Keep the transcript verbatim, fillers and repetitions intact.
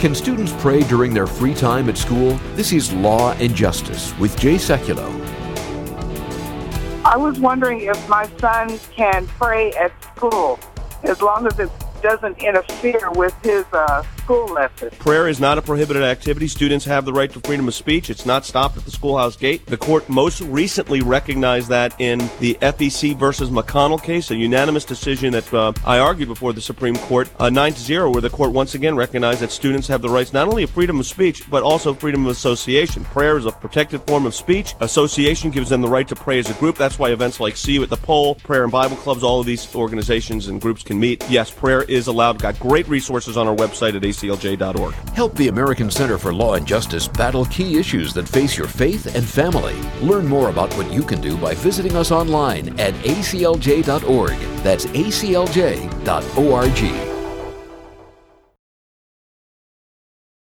Can students pray during their free time at school? This is Law and Justice with Jay Sekulow. I was wondering if my son can pray at school as long as it doesn't interfere with his uh, school lesson. Prayer is not a prohibited activity. Students have the right to freedom of speech. It's not stopped at the schoolhouse gate. The court most recently recognized that in the F E C versus McConnell case, a unanimous decision that uh, I argued before the Supreme Court, uh, nine to zero, where the court once again recognized that students have the rights not only of freedom of speech, but also freedom of association. Prayer is a protected form of speech. Association gives them the right to pray as a group. That's why events like See You at the Pole, prayer and Bible clubs, all of these organizations and groups can meet. Yes, prayer is allowed. Got great resources on our website at A C L J dot org. Help the American Center for Law and Justice battle key issues that face your faith and family. Learn more about what you can do by visiting us online at A C L J dot org. That's A C L J dot org.